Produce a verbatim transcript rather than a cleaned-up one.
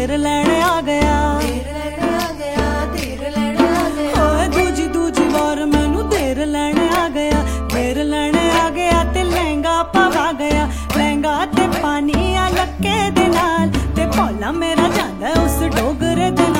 तेरे लैने आ गया ओए दूजी दूजी बार मैनू तेरे लैने आ गया तेरे लैने आ गया ते लहंगा पवा गया लहंगा ते पानी आ लक्के दे नाल ते भोला मेरा जांदा उस डोगरे दे